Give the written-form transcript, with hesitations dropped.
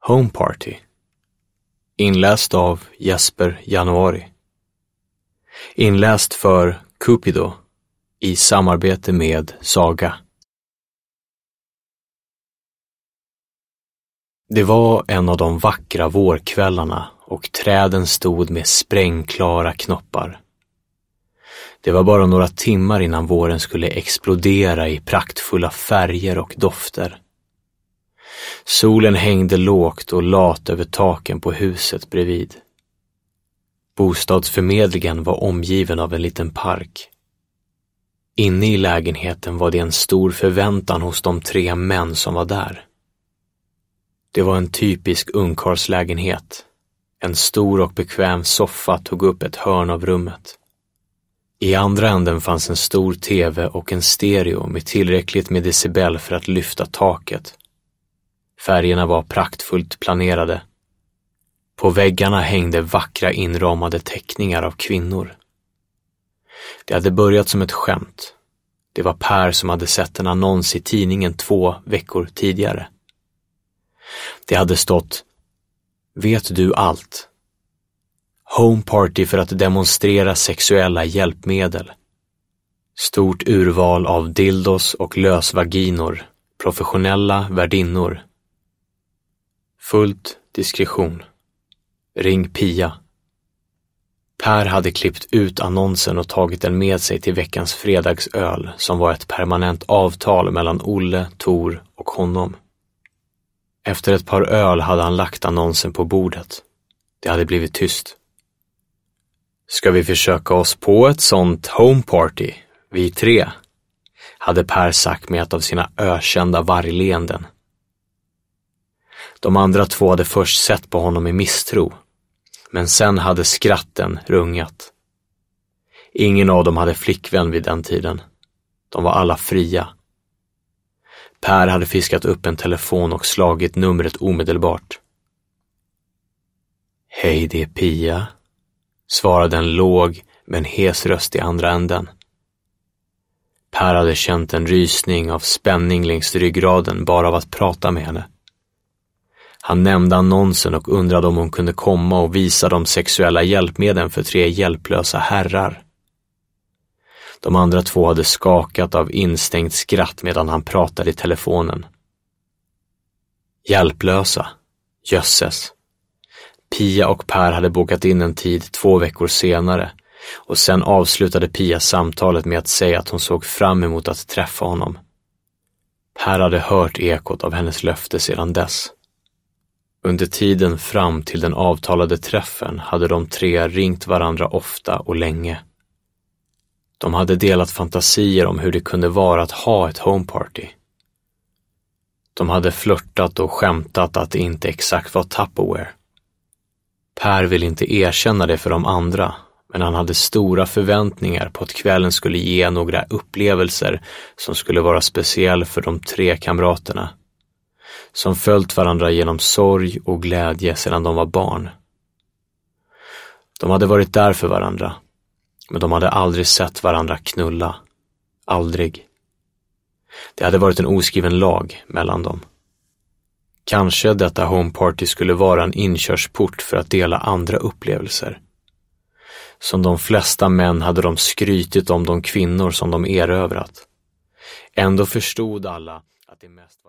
Home Party. Inläst av Jesper Januari. Inläst för Cupido i samarbete med Saga. Det var en av de vackra vårkvällarna och träden stod med sprängklara knoppar. Det var bara några timmar innan våren skulle explodera i praktfulla färger och dofter. Solen hängde lågt och lat över taken på huset bredvid. Bostadsförmedlingen var omgiven av en liten park. Inne i lägenheten var det en stor förväntan hos de 3 män som var där. Det var en typisk ungkarlslägenhet. En stor och bekväm soffa tog upp ett hörn av rummet. I andra änden fanns en stor tv och en stereo med tillräckligt med decibel för att lyfta taket. Färgerna var praktfullt planerade. På väggarna hängde vackra inramade teckningar av kvinnor. Det hade börjat som ett skämt. Det var Per som hade sett en annons i tidningen 2 veckor tidigare. Det hade stått: Vet du allt? Home party för att demonstrera sexuella hjälpmedel. Stort urval av dildos och lösvaginor. Professionella värdinnor. Fullt diskretion. Ring Pia. Per hade klippt ut annonsen och tagit den med sig till veckans fredagsöl som var ett permanent avtal mellan Olle, Tor och honom. Efter ett par öl hade han lagt annonsen på bordet. Det hade blivit tyst. Ska vi försöka oss på ett sånt home party, vi 3? Hade Per sagt med ett av sina ökända vargleenden. De andra 2 hade först sett på honom i misstro, men sen hade skratten rungat. Ingen av dem hade flickvän vid den tiden. De var alla fria. Per hade fiskat upp en telefon och slagit numret omedelbart. Hej, det är Pia, svarade en låg men hes röst i andra änden. Per hade känt en rysning av spänning längs ryggraden bara av att prata med henne. Han nämnde annonsen och undrade om hon kunde komma och visa de sexuella hjälpmedlen för 3 hjälplösa herrar. De andra 2 hade skakat av instängt skratt medan han pratade i telefonen. Hjälplösa, jösses. Pia och Per hade bokat in en tid 2 veckor senare och sen avslutade Pia samtalet med att säga att hon såg fram emot att träffa honom. Per hade hört ekot av hennes löfte sedan dess. Under tiden fram till den avtalade träffen hade de 3 ringt varandra ofta och länge. De hade delat fantasier om hur det kunde vara att ha ett homeparty. De hade flörtat och skämtat att det inte exakt var Tupperware. Per ville inte erkänna det för de andra, men han hade stora förväntningar på att kvällen skulle ge några upplevelser som skulle vara speciell för de 3 kamraterna, som följt varandra genom sorg och glädje sedan de var barn. De hade varit där för varandra, men de hade aldrig sett varandra knulla. Aldrig. Det hade varit en oskriven lag mellan dem. Kanske detta homeparty skulle vara en inkörsport för att dela andra upplevelser. Som de flesta män hade de skrytit om de kvinnor som de erövrat. Ändå förstod alla att det mest